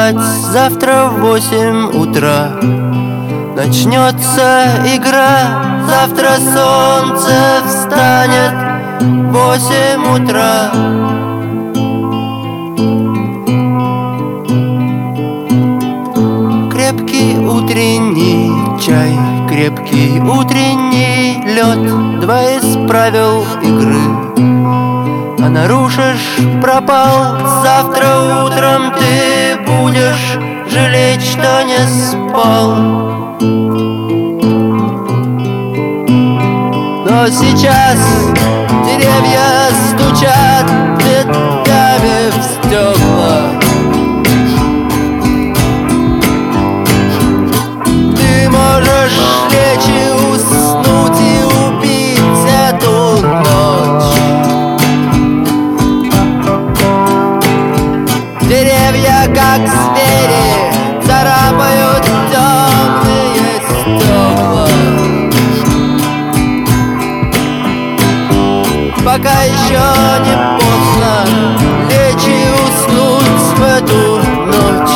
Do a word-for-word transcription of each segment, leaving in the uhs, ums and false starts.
спать завтра в восемь утра. Начнется игра, завтра солнце встанет в восемь утра. Крепкий утренний чай, крепкий утренний лед, два из правил игры. А нарушишь — пропал. Завтра утром ты будешь жалеть, что не спал. Но сейчас деревья стучат ветвями в стекла. Ты можешь лечь и уснуть и убить эту ночь. Деревья, как звери, царапают темные стекла. Пока еще не поздно лечь и уснуть в эту ночь.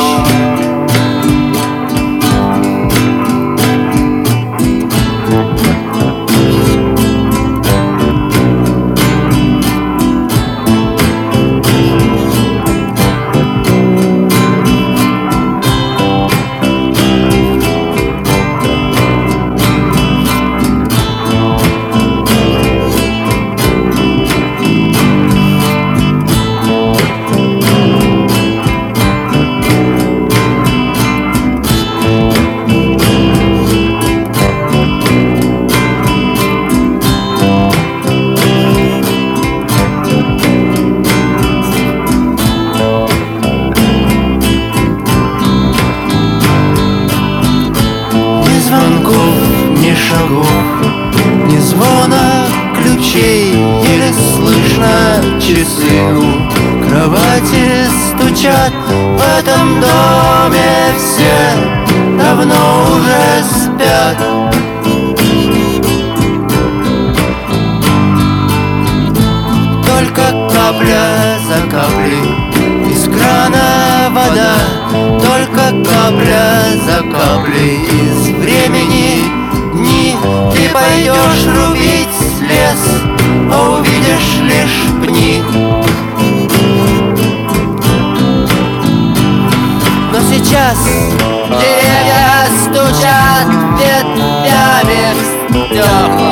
Ни шагов, ни звона ключей, еле слышно часы у кровати стучат. В этом доме все давно уже спят. Только капля за каплей из крана вода, только капля за каплей из времени дни. Ты пойдешь рубить лес, а увидишь лишь пни. Но сейчас деревья стучат ветвями в стекла.